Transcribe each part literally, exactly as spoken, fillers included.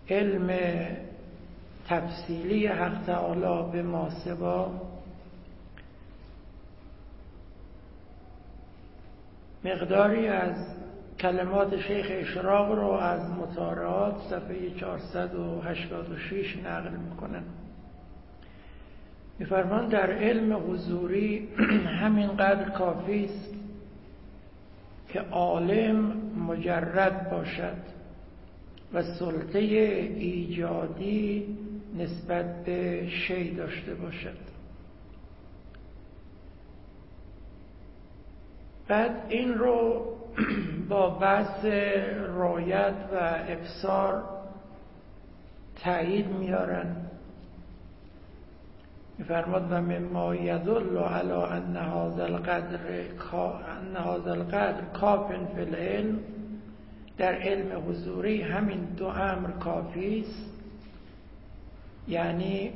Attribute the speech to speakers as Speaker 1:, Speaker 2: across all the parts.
Speaker 1: علم تفصیلی حق تعالی به ماسوا، مقداری از کلمات شیخ اشراق رو از مطالعات صفحه چهارصد و هشتاد و شش نقل میکنن. میفرمان در علم حضوری همینقدر کافی است که عالم مجرد باشد و سلطه ایجادی نسبت به شی داشته باشد. بعد این رو با بحث رؤیت و ابصار تایید میارن. میفرماد و مما یدل علی ان هذا القدر ان هذا القدر کاف فی العلم، در علم حضوری همین دو امر کافی است، یعنی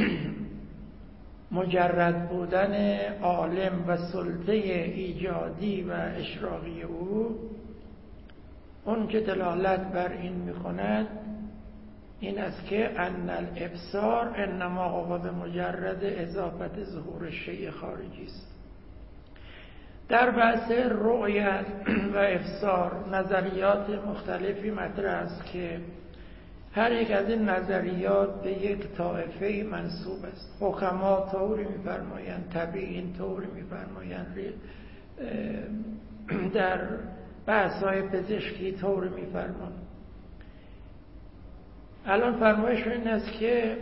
Speaker 1: مجرد بودن عالم و سلطه ایجادی و اشراقی او. اون که دلالت بر این میکند این است که ان الابصار انما هو به مجرد اضافت ظهور شیء خارجی است. در بحث رؤیت و ابصار نظریات مختلفی مطرح است که هر یک از این نظریات به یک طایفه منسوب است. حکما طوری می‌فرمایند، تبیین طوری می‌فرمایند، در بحث‌های پزشکی طوری می‌فرمایند. الان فرمایش این است که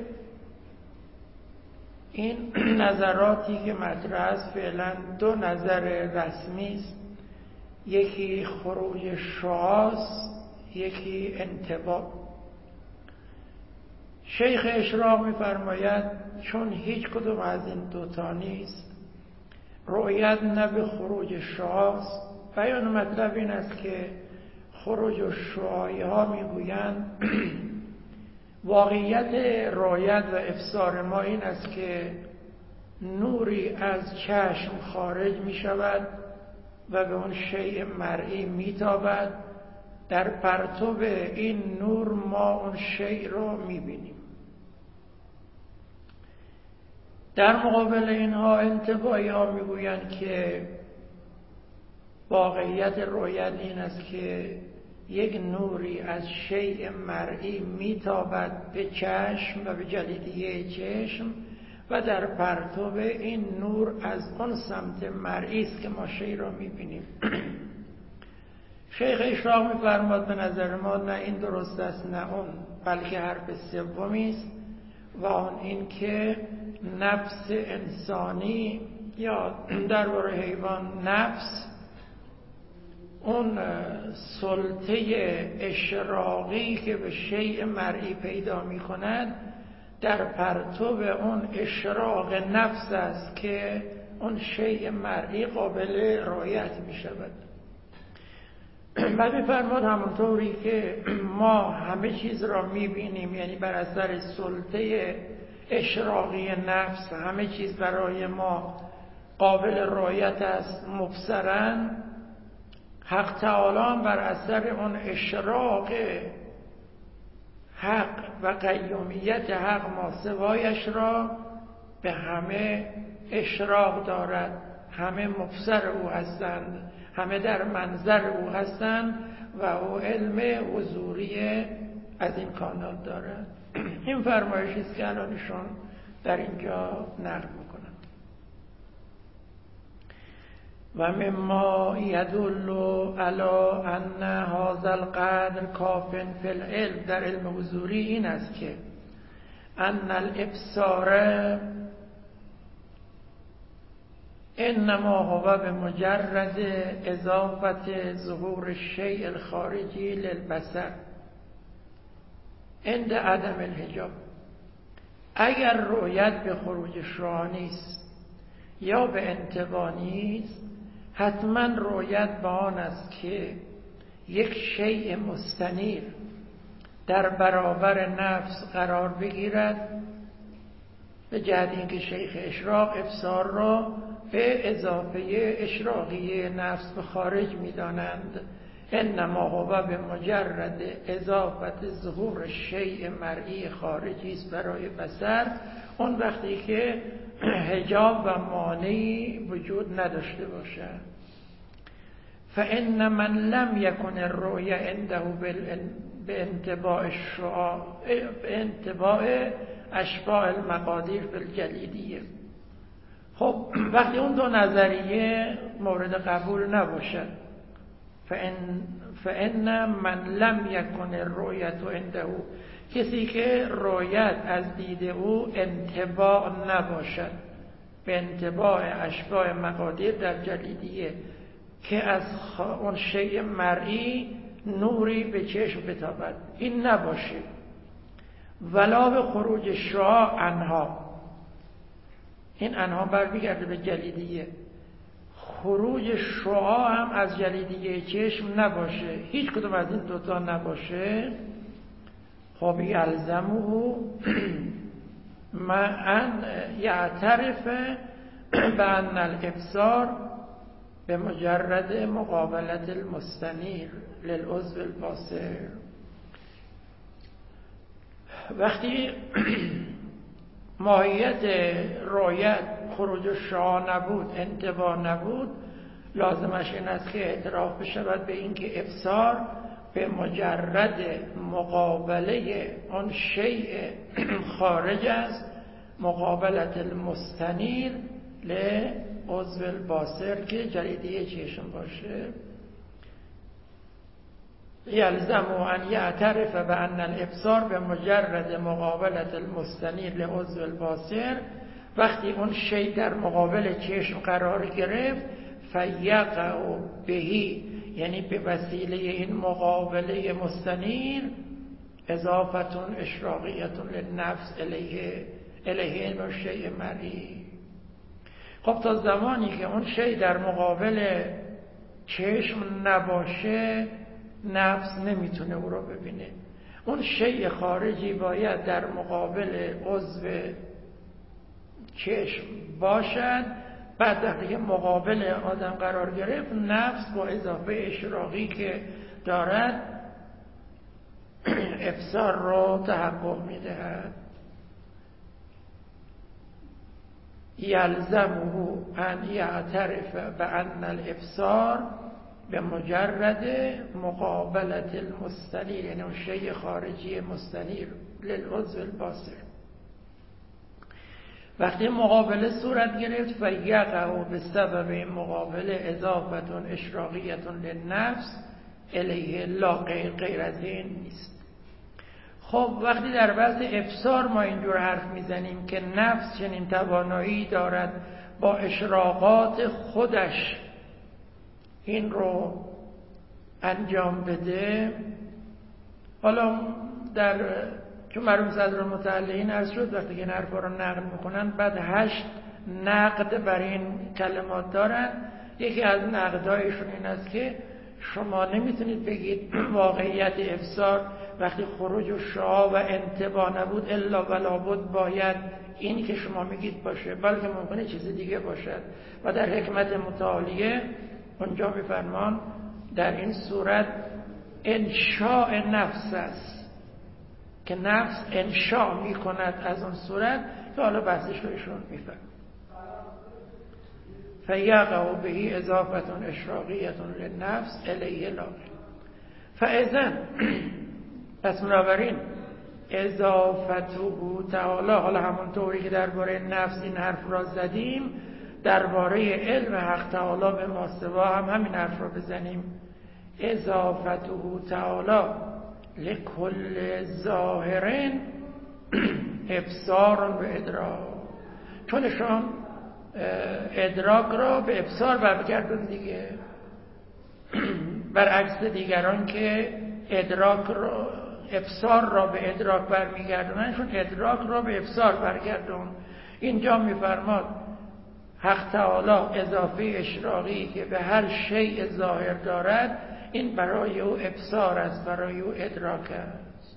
Speaker 1: این نظراتی که مطرح است فعلا دو نظر رسمی است، یکی خروج شعاع، یکی انطباع. شیخ اشراق می‌فرماید چون هیچ کدوم از این دوتا نیست، رؤیت نه به خروج شعاع است. بیان مطلب این است که خروج الشعاع ها میگویند واقعیت رؤیت و ابصار ما این است که نوری از چشم خارج می شود و به اون شیء مرئی می تابد. در پرتو این نور ما اون شیء رو می بینیم. در مقابل اینها انطباعی ها می گویند که واقعیت رؤیت این است که یک نوری از شیء مرئی میتابد به چشم و به جلیدیه چشم و در پرتو این نور از اون سمت مرئی است که ما شیء را میبینیم. شیخ اشراق میفرماد به نظر ما نه این درست است نه اون، بلکه حرف سومی است و آن این که نفس انسانی یا درباره حیوان نفس، اون سلطه اشراقی که به شیء مرئی پیدا می کند در پرتو اون اشراق نفس است که اون شیء مرئی قابل رؤیت می شود. بعد می فرماد همونطوری که ما همه چیز را می بینیم، یعنی بر اثر سلطه اشراقی نفس همه چیز برای ما قابل رؤیت است مبصراً، حق تعالی بر اثر اون اشراق حق و قیومیت حق ماسوایش را به همه اشراق دارد، همه مبصر او هستند، همه در منظر او هستند و او علم حضوری از این کانال دارد. این فرمایشی است که الانشون در اینجا نقل میکنن. و مما یدل علی ان هذا القدر کاف فی العلم، در علم حضوری این است که ان الابصار انما هو بمجرد اضافت ظهور الشیء الخارجی للبصر عند عدم الحجاب. اگر رؤیت به خروج شعاع نیست یا به انطباع نیست، حتما رؤیت به آن است که یک شیء مستنیر در برابر نفس قرار بگیرد، به جهت اینکه شیخ اشراق ابصار را به اضافه اشراقی نفس به خارج می‌دانند. انما هو به مجرد اضافت ظهور شیء مرئی خارجی است برای بصر، اون وقتی که حجاب و مانعی وجود نداشته باشد. فإن من لم يكن الرؤيا عنده بانطباع الشعاع بانطباع اشباع المقادیر فی الجلیدیه. خب وقتی اون دو نظریه مورد قبول نباشد، فإن فإن من لم يكن الرؤية عنده، کسی که رؤیت از دید او انطباع نباشد به انطباع اشباع مقادیر در جلیدیه، که از اون شیء مرئی نوری به چشم بتابد، این نباشه، ولا به خروج شعاع عنها، این عنها برمیگرده به جلیدیه، خروج شعاع هم از جلیدیه چشم نباشه، هیچ کدوم از این دوتا نباشه. خب یلزمه معاً یعترف بأن الابصار به مجرد مقابلت المستنیر للعضو الباصر. وقتی ماهیت رؤیت خروج شعاع نبود، انطباع نبود، لازمش این است که اعتراف بشود به این که ابصار به مجرد مقابله آن شیء خارج است، مقابلت المستنیر لعضو الباصر که جلیدیه چشم باشه. یلزم ان یعترف بأن الابصار به مجرد مقابلت المستنیر لعضو الباصر، وقتی اون شیء در مقابل چشم قرار گرفت، فیقع بهی، یعنی به وسیله این مقابله مستنیر، اضافتون اشراقیتون للنفس الیه الیه و شیء مرئی. خب تا زمانی که اون شیء در مقابل چشم نباشه، نفس نمیتونه او رو ببینه. اون شیء خارجی باید در مقابل عضو چشم باشد. بعد وقتی که مقابل آدم قرار گرفت، نفس با اضافه اشراقی که دارد ابصار رو تحقق میدهد. یلزمه ان یعترف بأن الابصار به مجرد مقابلت المستنیر، یعنی اون شیء خارجی مستنیر للعضو الباصر. وقتی مقابله صورت گرفت، فیقع به سبب این مقابله اضافتون اشراقیتون للنفس الیه، لا غیر غیر از این نیست. خب وقتی در بحث ابصار ما اینجور حرف میزنیم که نفس چنین توانایی دارد با اشراقات خودش این رو انجام بده، حالا در چون مرحوم صدرالمتعلقین عرض شد وقتی که این حرفا رو نقل میکنن، بعد هشت نقد بر این کلمات دارن. یکی از نقدایشون این است که شما نمیتونید بگید واقعیت ابصار وقتی خروج و شعاع و انطباع نبود الا ولا بود باید اینی که شما میگید باشه، بلکه ممکنه چیز دیگه باشد. و در حکمت متعالیه اونجا میفرمان در این صورت انشاء نفس است که نفس انشاء میکند از اون صورت که حالا بحثش رو ایشون میفرم. فیقع بهی اضافتون اشراقیتون للنفس الیه لا. فاذن پس بنابراین اضافته تعالی، حالا همون طوری که درباره نفس این حرف را زدیم، درباره علم حق تعالی به ماسوا هم همین حرف را بزنیم. اضافته تعالی لکل ظاهرین ابصار و ادراک، چونشان ادراک را به ابصار برگردون دیگه، برعکس دیگران که ادراک را ابصار را به ادراک برمیگردوننشون ادراک را به ابصار برگردون. اینجا میفرماد حق تعالی اضافه اشراقی که به هر شیء ظاهر دارد، این برای او ابصار است، برای او ادراک است.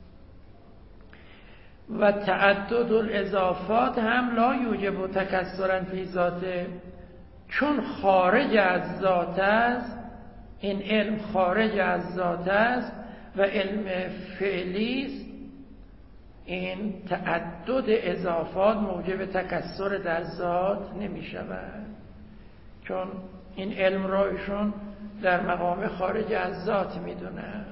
Speaker 1: و تعدد الاضافات هم لا یوجب تکثرا فی ذاته، چون خارج از ذات است این علم خارج از ذات است و علم فعلی است، این تعدد اضافات موجب تکثر در ذات نمی شود، چون این علم را ایشون در مقام خارج از ذات می دونن.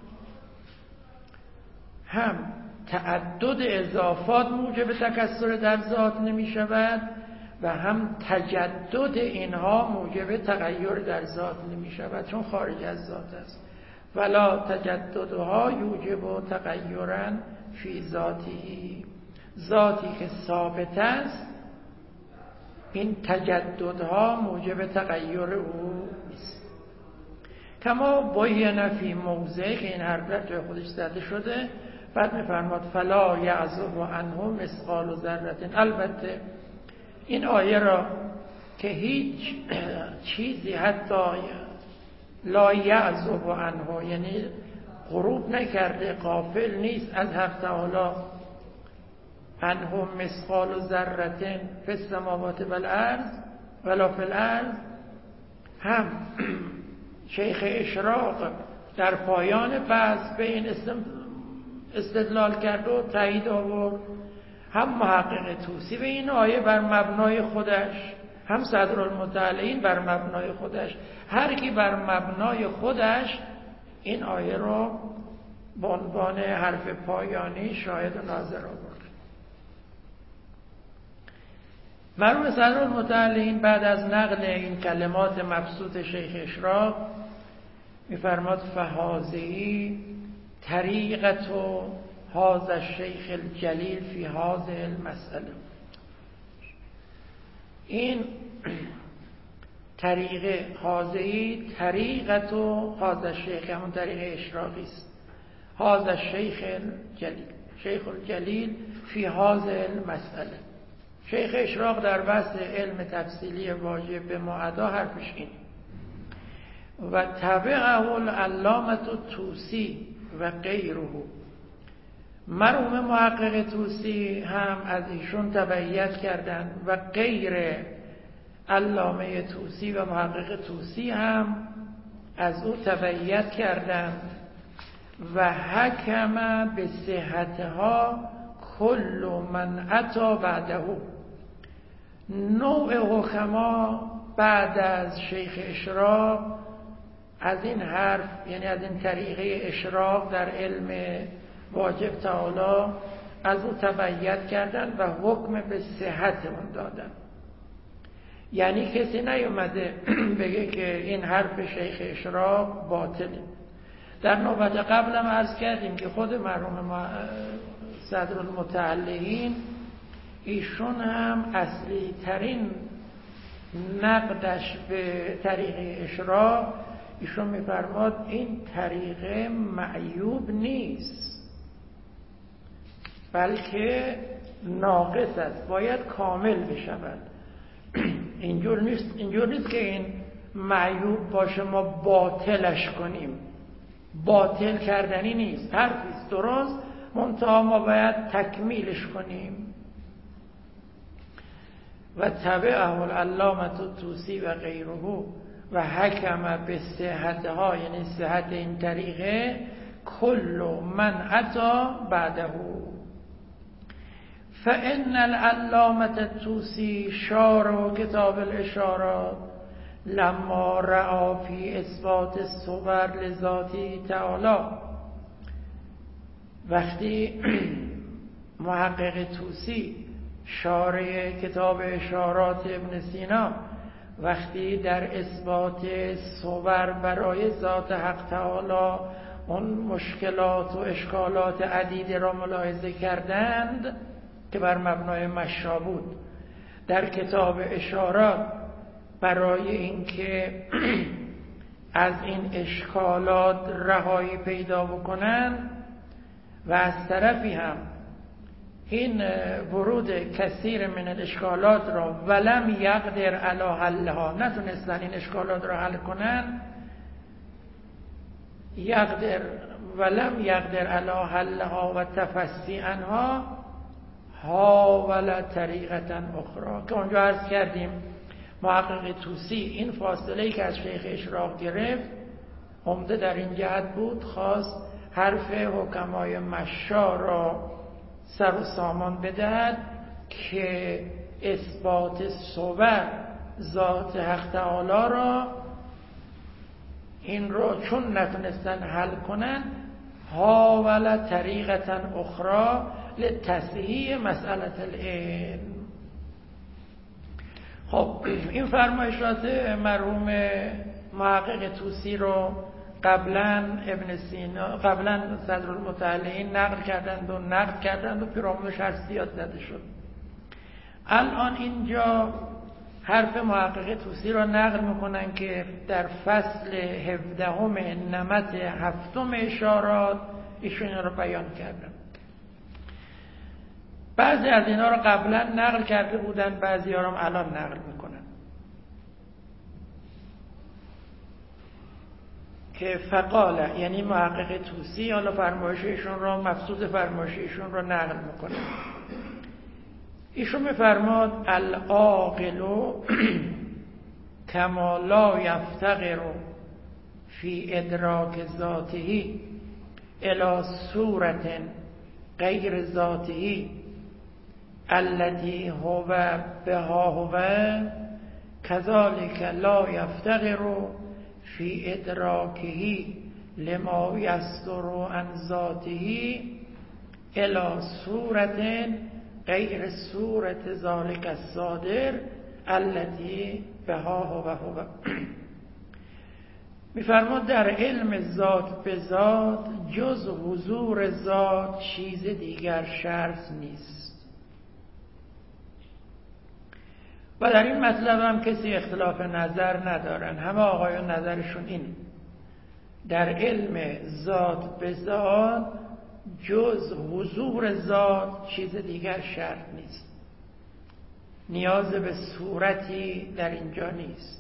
Speaker 1: هم تعدد اضافات موجب تکثر در ذات نمی شود و هم تجدد اینها موجب تغییر در ذات نمی شود، چون خارج از ذات است. ولا تجددها یوجب تغیرا فی ذاتی، ذاتی که ثابت است این تجددها موجب تغییر او نیست. کما بین فی موضع، که این حرف در جای خودش زده شده، بعد می‌فرماد فلا یعزب عنه مثقال ذره. البته این آیه را که هیچ چیزی حتی لا یعزب عنه، یعنی غروب نکرده، غافل نیست از حق تعالی، عنه مثقال ذره فی السماوات والارض ولا فی الارض، هم شیخ اشراق در پایان بحث به این استدلال کرد و تایید آورد، هم محقق طوسی به این آیه بر مبنای خودش، هم صدرالمتعلین بر مبنای خودش، هر کی بر مبنای خودش این آیه رو به عنوان حرف پایانی شاهد و ناظر آورد. مرحوم صدرالمتعلین بعد از نقل این کلمات مبسوط شیخ اشراق می‌فرماد فهذه طریقت و هذا الشیخ الجلیل فی هذه المسئله. این طریقه هذه طریقت و هذا الشیخ، همون طریقه اشراقی است. هذا الشیخ الجلیل، شیخ الجلیل فی هذه المسئله. شیخ اشراق در بحث علم تفصیلی واجب به معدا حرفش این و تبعه العلامة الطوسی و غیره. مرحوم محقق طوسی هم از ایشون تبعیت کردند و غیر علامه طوسی و محقق طوسی هم از او تبعیت کردند و حکم به صحتها کل من اتی بعده. نوع حکما بعد از شیخ اشراق از این حرف، یعنی از این طریقه اشراق در علم واجب تعالی، از او تبعیت کردن و حکم به صحت اون دادن. یعنی کسی نیومده بگه که این حرف شیخ اشراق باطله. در نوبت قبلم عرض کردیم که خود مرحوم صدرالمتعلین ایشون هم اصلی ترین نقدش به طریقه اشراق، ایشون میفرماد این طریقه معیوب نیست بلکه ناقص است، باید کامل بشود. اینجور نیست اینجور نیست که این معیوب باشه ما باطلش کنیم، باطل کردنی نیست، حرفیست درست، منتها ما باید تکمیلش کنیم. و تبعه العلامة الطوسی و غیره و حکم به صحتها، یعنی صحت این طریقه، کل من اتی بعده. فان العلامة الطوسی شارح کتاب الاشارات لما رأى فی اثبات الصور لذاته تعالی، وقتی محقق طوسی شارح کتاب اشارات ابن سینا وقتی در اثبات صور برای ذات حق تعالی اون مشکلات و اشکالات عدیده را ملاحظه کردند که بر مبنای مشا بود، در کتاب اشارات برای اینکه از این اشکالات رهایی پیدا بکنن و از طرفی هم این ورود کثیر من الاشکالات را ولم یقدر علی حلها، نتونستن این اشکالات را حل کنن، یقدر ولم یقدر علی حلها و تفسی عنها حاول طریقتا اخرى، که اونجا عرض کردیم محقق طوسی این فاصله ای که از شیخ اشراق گرفت عمده در این جهت بود، خواست حرف حکمای مشا را سر و سامان بدهد که اثبات صور ذات حق تعالی را این رو چون نتونستن حل کنن، حاول طریقتا اخرى لتصحیح مسئله العلم. خب این فرمایشات مرحوم محقق طوسی رو قبلا ابن سینا قبلا صدرالمتعلین نقل کردند و نقل کردند و پیرامونش هر زیاد زده شد. الان اینجا حرف محقق طوسی را نقل میکنن که در فصل هفدهم نمط هفتم اشارات ایشون را بیان کردن. بعضی از اینا را قبلا نقل کرده بودن، بعضی ها را الان نقل میکنن که فقاله، یعنی محقق طوسی حالا فرمایش ایشون را مبسوط فرمایش ایشون را نقل میکنه. ایشون میفرماد العاقل کما لا یفتقر فی ادراک ذاته الی صورت غیر ذاته التي هو بها هو كذلك لا يفتقر في ادراکه لما یصدر عن ذاته الى صورت غیر صورت ذلك الصادر التي بها هو هو. میفرماد در علم ذات به ذات جز حضور ذات چیز دیگر شرط نیست. و در این مطلب هم کسی اختلاف نظر ندارن، همه آقایون نظرشون این، در علم ذات به ذات جز حضور ذات چیز دیگر شرط نیست، نیاز به صورتی در اینجا نیست.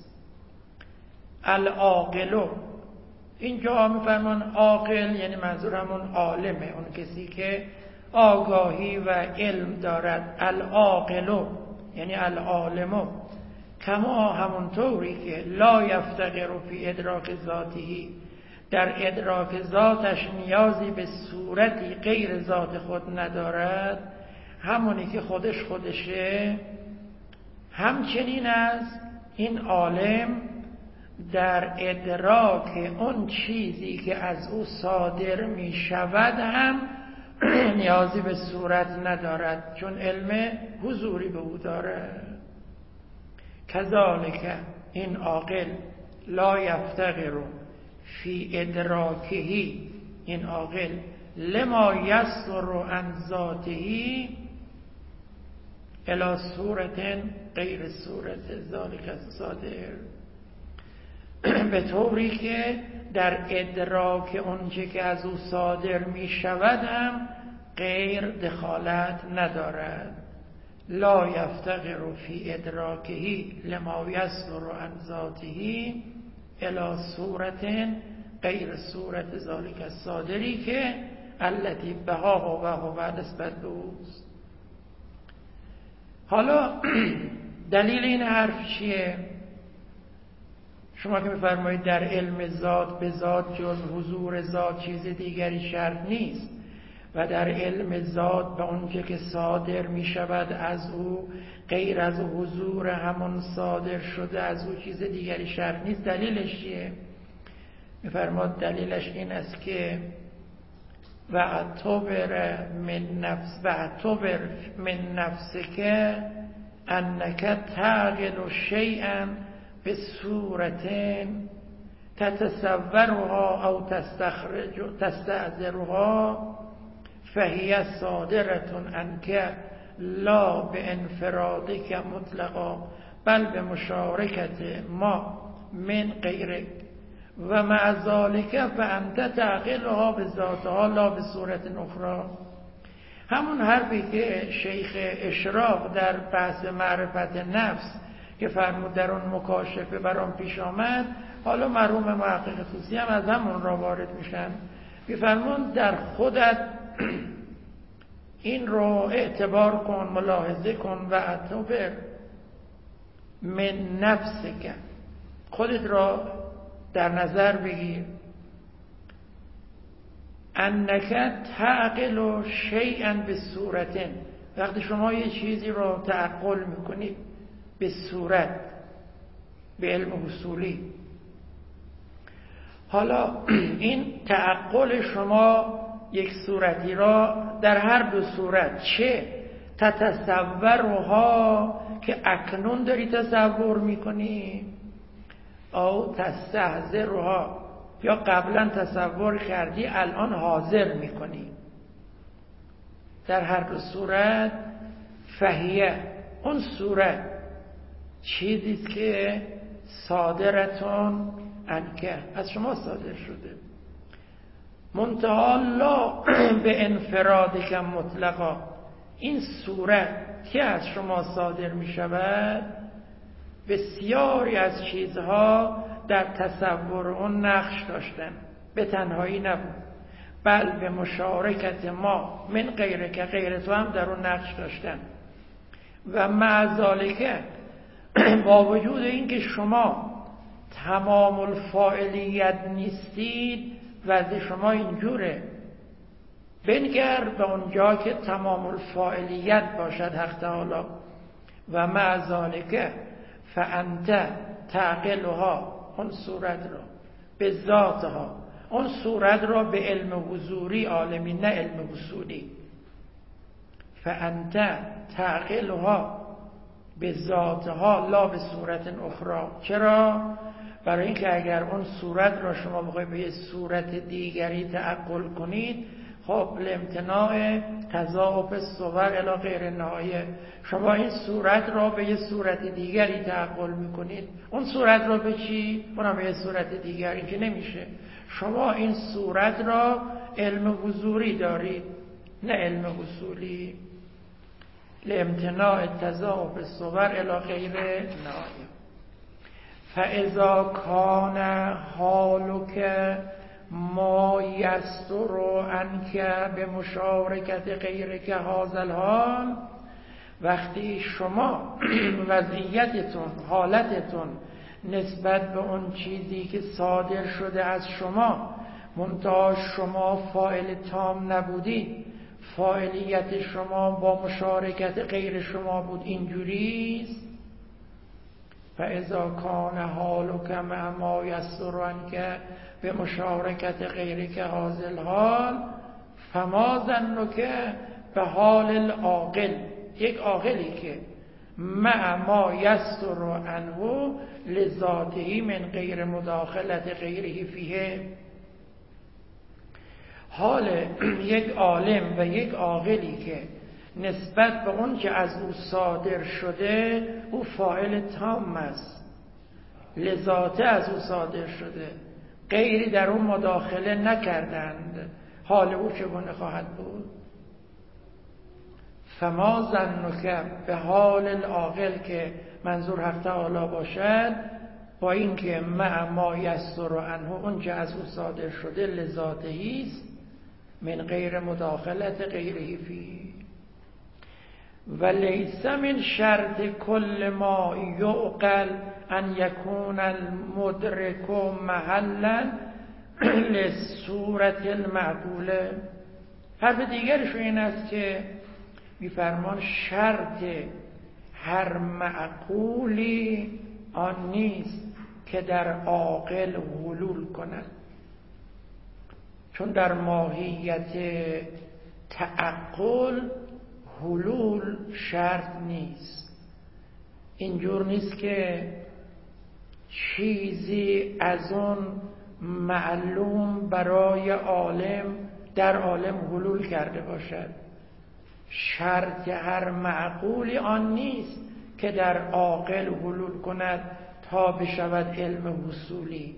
Speaker 1: العاقل، اینجا میفرمان عاقل یعنی منظور همون عالمه، اون کسی که آگاهی و علم دارد. العاقل یعنی العالم، کما همون طوری که لا یفتقر فی ادراک ذاتی، در ادراک ذاتش نیازی به صورتی غیر ذات خود ندارد، همونی که خودش خودشه، همچنین است این عالم در ادراک اون چیزی که از او صادر می شود هم نیازی به صورت ندارد، چون علم حضوری به او دارد. کذالک این عاقل لا یفتقر فی ادراکه، این عاقل لما یصدر عن ذاته الی صورت غیر صورت ذلک الصادر، به طوری که در ادراک اونچه که از او صادر می شود هم غیر دخالت ندارد. لا یفتقر فی ادراکه لما یصدر عن ذاته الی صورت غیر صورت ذلک الصادری که التي بها و هو نسبت به اوست. حالا دلیل این حرف چیه؟ شما که می‌فرمایید در علم ذات به ذات جز حضور ذات چیز دیگری شرط نیست و در علم ذات به اونچه که صادر می شود از او غیر از حضور همون صادر شده از او چیز دیگری شرط نیست، دلیلش چیه؟ می‌فرماد دلیلش این است که و اعتبر من نفس و اعتبر من نفسک انک تعقل شیئا به صورت تتصورها او تستخرج تستعذرها فهی صادرة عنک لا به انفرادک مطلقا بل به مشارکت ما من غیرک و مع ذالک فانت تعقلها به ذاتها لا به صورت اخرى. همون حرفی که شیخ اشراق در بحث معرفت نفس که فرمود در اون مکاشفه برام پیش آمد، حالا مرحوم محقق طوسی هم از همون را وارد میشن. میفرمون در خودت این رو اعتبار کن، ملاحظه کن و اعتبر من نفسک، خودت را در نظر بگیر انک تعقل شیئا به صورت، وقتی شما یه چیزی رو تعقل میکنید به صورت، به علم اصولی. حالا این تعقل شما یک صورتی را در هر دو صورت، چه تتصورها که اکنون داری تصور میکنی، او تستحضرها یا قبلا تصور کردی الان حاضر میکنی، در هر دو صورت فهیه، اون صورت چیزیست که صادرتون انکه، از شما صادر شده، منتها لا به انفرادک مطلقا، این صورت که از شما صادر می شود بسیاری از چیزها در تصور اون نقش داشتن، به تنهایی نبود، بل به مشارکت ما من غیر که غیر تو هم در اون نقش داشتن. و مع ذالک، با وجود اینکه شما تمام الفاعلیت نیستید، وضع شما اینجوره، بنگر به اونجا که تمام الفاعلیت باشد حق تعالی. و مع ذالک فانت تعقلها، اون صورت را به ذاتها، اون صورت را به علم حضوری عالمی، نه علم اصولی. فانت تعقلها به ذاتها لا به صورت اخرى. چرا؟ برای اینکه اگر اون صورت را شما بخواید به یه صورت دیگری تعقل کنید، خب لامتناع تضاعف الصور الی غیر نهایه، شما این صورت را به یه صورت دیگری تعقل میکنید، اون صورت را به چی؟ اونم به یه صورت دیگر، این که نمیشه. شما این صورت را علم حضوری دارید، نه علم اصولی، لامتناع تضاعف الصور الی غیر نهایه. فاذا کان حالک ما یستر عنک به مشارکت غیرک هذا الحال، وقتی شما وضعیتتون، حالتتون نسبت به اون چیزی که صادر شده از شما، منتها شما فاعل تام نبودید، فاعلیت شما با مشارکت غیر شما بود، اینجوریست. فاذا کان حالک مع ما یستر عنک به مشارکت غیرک هذا الحال، فما ظنک به حال العاقل، یک عاقلی که مع ما یستر عنه لذاته من غیر مداخلت غیره فیه، حال یک عالم و یک عاقلی که نسبت به اون که از او صادر شده او فاعل تام است، لذاته از او صادر شده، غیری در اون مداخله نکردند، حال او چگونه خواهد بود؟ فما ظنک به حال العاقل، که منظور حق تعالی باشد، با اینکه مع ما یستر عنه، اون که از او صادر شده لذاتهی است، من غیر مداخلت غیره فی. و لیس من شرط کل ما یعقل ان یکون المدرک محلا لصورت المعقوله. حرف دیگرش این است که میفرمان شرط هر معقولی آن نیست که در عاقل حلول کند، چون در ماهیت تعقل حلول شرط نیست. اینجور نیست که چیزی از اون معلوم برای عالم در عالم حلول کرده باشد. شرط هر معقولی آن نیست که در عاقل حلول کند تا بشود علم حصولی،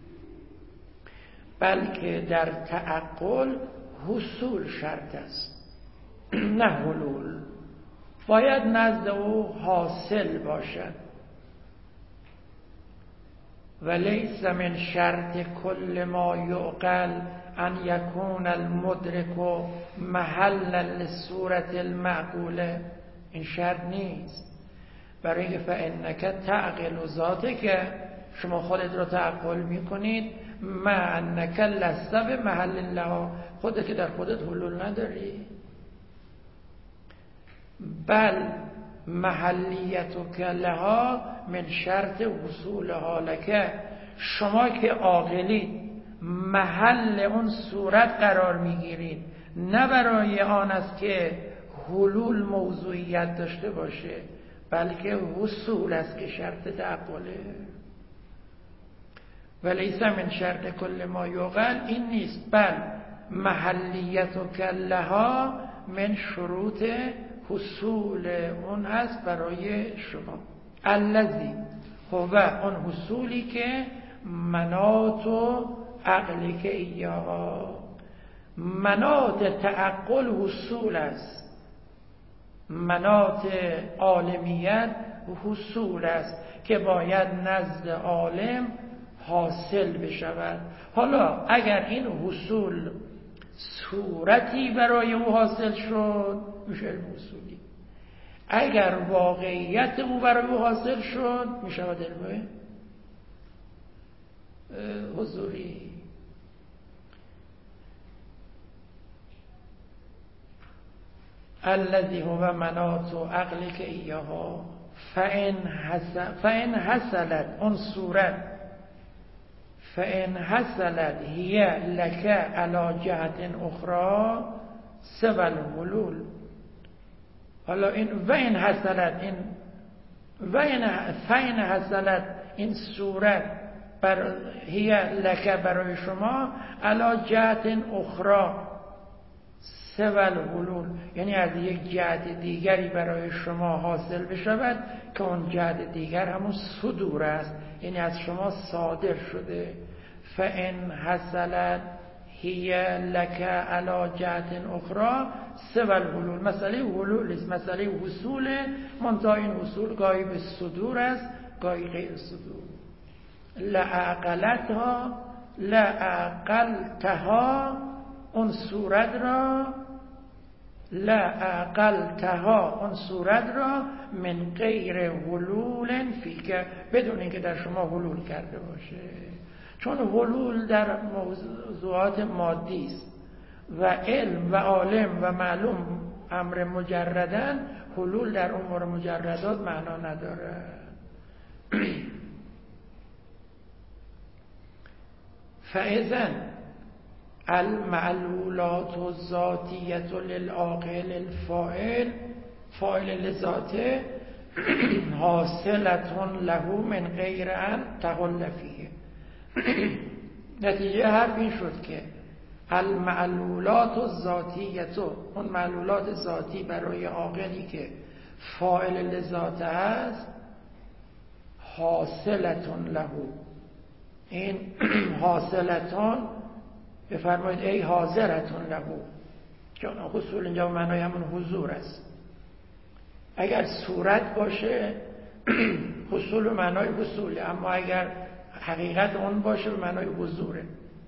Speaker 1: بلکه در تعقل حصول شرط است، نه حلول. باید نزد او حاصل باشد. ولیس من شرط کل ما یعقل ان یکون المدرک محلا للصورت المعقوله، این شرط نیست. برای اینکه فانک تعقل ذاتک، شما خودت رو تعقل میکنید، مع انک لست بمحل لها، خودت که در خودت حلول نداری. بل محلیتک لها من شرط وصولها لک، شما که عاقلید محل اون صورت قرار میگیرید، نه برای آن است که حلول موضوعیت داشته باشه، بلکه وصول است که شرط تعقله. ولیس من شرط کل ما یعقل، این نیست. بل محلیتک لها من شروط حصول اون هست برای شما. الذی هو اون حصولی که مناط و عقلی که ایاها، مناط تعقل حصول است، مناط عالمیت حصول است که باید نزد عالم حاصل بشود. حالا اگر این حصول صورتی برای او حاصل شد میشه علم حصولی، اگر واقعیت او برای او حاصل شد میشود علم حضوری. الذی هو مناط عقلک ایاها فان حصل فان حصلت اون صورت فان حصلت هی لک علی جهت اخرى سوى الحلول. حالا این و این حصلت این و این فین حصلت این صورت بر هی لک برای شما علی جهت اخرى سوى الحلول، یعنی از یک جهت دیگری برای شما حاصل بشود که اون جهت دیگر همون صدور است، یعنی از شما صادر شده. فان حصلت هی لک علی جهت اخرى سوى الحلول، مسئله حلول است، مسئله حصول، منتها این حصول گاهی به صدور است گاهی غیر صدور. لعقلتها لعقلتها اون صورت را لعقلتها اون صورت را من غیر حلول فیک، بدون اینکه در شما حلول کرده باشه. چون حلول در موضوعات مادی است و علم و عالم و معلوم امر مجردن، حلول در امور مجردات معنا نداره. فاذن المعلولات الذاتیه للعاقل الفاعل فاعل لذاته حاصلة له من غیر ان تحل فیه. نتیجه حرف این شد که المعلولات الذاتیه، اون معلولات ذاتی برای عاقلی که فاعل لذاته است، حاصلتون له، این حاصلتون بفرمایید ای حاضرتون له، چون حصول اینجا معنای همون حضور است. اگر صورت باشه حصول و معنای حصوله، اما اگر حقیقت اون باشه به معنای حضوره.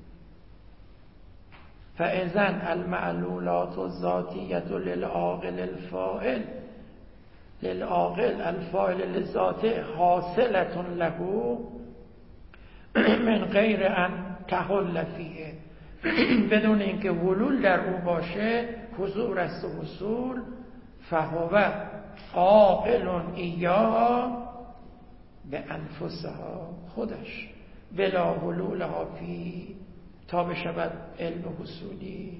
Speaker 1: فاذن المعلولات الذاتیه للعاقل الفاعل للعاقل الفاعل لذاته حاصلة له من غیر ان تحل فیه، بدون اینکه حلول در او باشه حضور است و حصول. فهو عاقل ایاها به انفسها، خودش بلا حلولها فی، تا بشود علم حصولی.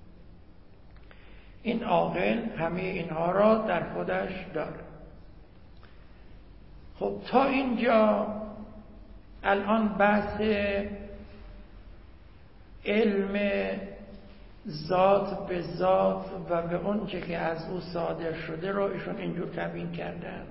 Speaker 1: این عاقل همه اینها را در خودش داره. خب تا اینجا الان بحث علم ذات به ذات و به اون چه که از او صادر شده رو ایشون اینجور تبیین کردن.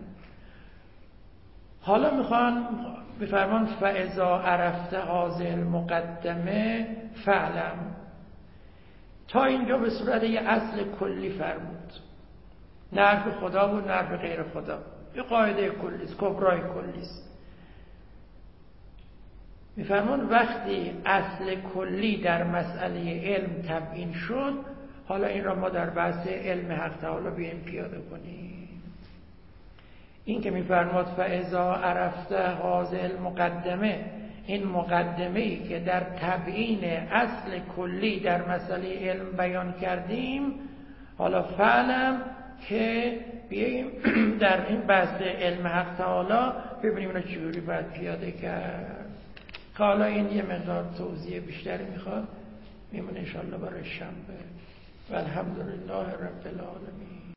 Speaker 1: حالا میخوان بفرمان فاذا عرفت هذه المقدمه فعلم. تا اینجا به صورت یه اصل کلی فرمود، نه حرف خدا بود نه حرف غیر خدا، یه قاعده کلیست، کبرای کلیست. میفرمون وقتی اصل کلی در مسئله علم تبیین شد، حالا این را ما در بحث علم حق تعالی بیایم پیاده کنیم. این که میفرماد فاذا عرفت هذه المقدمه، این مقدمه ای که در تبیین اصل کلی در مسئله علم بیان کردیم، حالا فعلم که بیاییم در این بحث علم حق تعالی ببینیم اینو چجوری باید پیاده کرد. که حالا این یه مقدار توضیح بیشتری میخواد، میمونه انشاءالله برای شنبه. و الحمدلله رب العالمین.